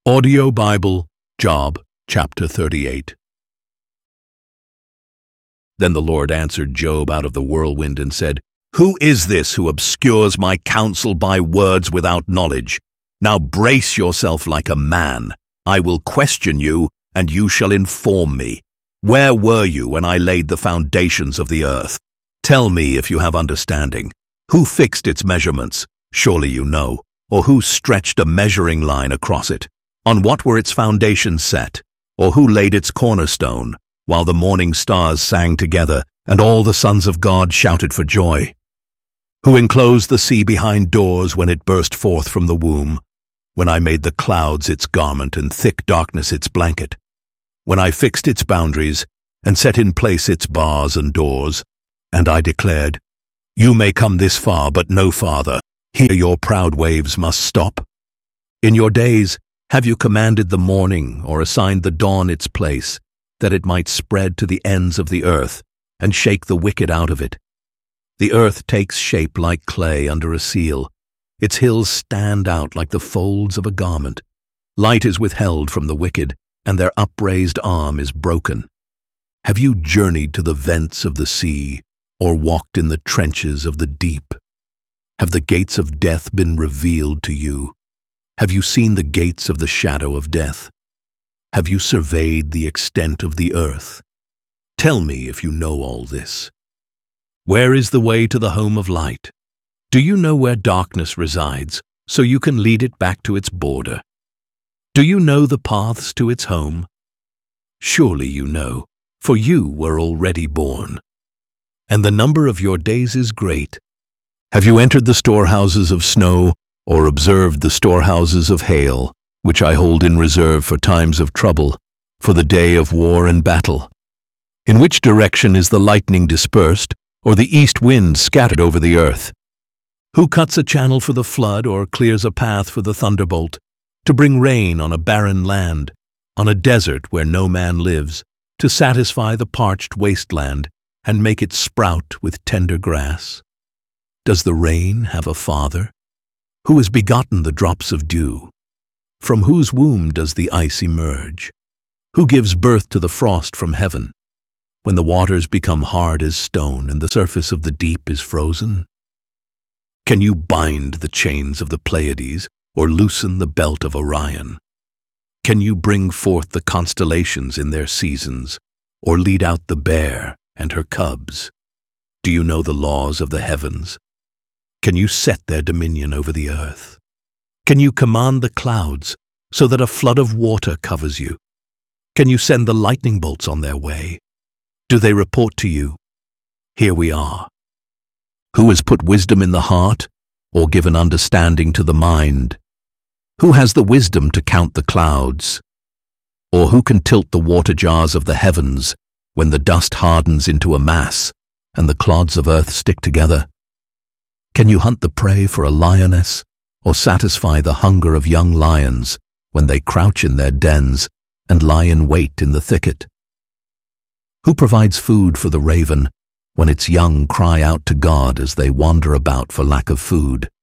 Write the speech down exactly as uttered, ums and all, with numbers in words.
Audio Bible, Job, chapter thirty-eight. Then the Lord answered Job out of the whirlwind and said, "Who is this who obscures my counsel by words without knowledge? Now brace yourself like a man. I will question you, and you shall inform me. Where were you when I laid the foundations of the earth? Tell me if you have understanding. Who fixed its measurements? Surely you know. Or who stretched a measuring line across it? On what were its foundations set? Or who laid its cornerstone, while the morning stars sang together, and all the sons of God shouted for joy? Who enclosed the sea behind doors when it burst forth from the womb? When I made the clouds its garment and thick darkness its blanket? When I fixed its boundaries and set in place its bars and doors? And I declared, You may come this far, but no farther. Here your proud waves must stop. In your days have you commanded the morning, or assigned the dawn its place, that it might spread to the ends of the earth, and shake the wicked out of it? The earth takes shape like clay under a seal. Its hills stand out like the folds of a garment. Light is withheld from the wicked, and their upraised arm is broken. Have you journeyed to the vents of the sea, or walked in the trenches of the deep? Have the gates of death been revealed to you? Have you seen the gates of the shadow of death? Have you surveyed the extent of the earth? Tell me if you know all this. Where is the way to the home of light? Do you know where darkness resides, so you can lead it back to its border? Do you know the paths to its home? Surely you know, for you were already born. And the number of your days is great. Have you entered the storehouses of snow, or observed the storehouses of hail, which I hold in reserve for times of trouble, for the day of war and battle? In which direction is the lightning dispersed, or the east wind scattered over the earth? Who cuts a channel for the flood, or clears a path for the thunderbolt, to bring rain on a barren land, on a desert where no man lives, to satisfy the parched wasteland, and make it sprout with tender grass? Does the rain have a father? Who has begotten the drops of dew? From whose womb does the ice emerge? Who gives birth to the frost from heaven, when the waters become hard as stone and the surface of the deep is frozen? Can you bind the chains of the Pleiades, or loosen the belt of Orion? Can you bring forth the constellations in their seasons, or lead out the bear and her cubs? Do you know the laws of the heavens? Can you set their dominion over the earth? Can you command the clouds so that a flood of water covers you? Can you send the lightning bolts on their way? Do they report to you, Here we are? Who has put wisdom in the heart, or given understanding to the mind? Who has the wisdom to count the clouds? Or who can tilt the water jars of the heavens when the dust hardens into a mass and the clods of earth stick together? Can you hunt the prey for a lioness, or satisfy the hunger of young lions when they crouch in their dens and lie in wait in the thicket? Who provides food for the raven when its young cry out to God as they wander about for lack of food?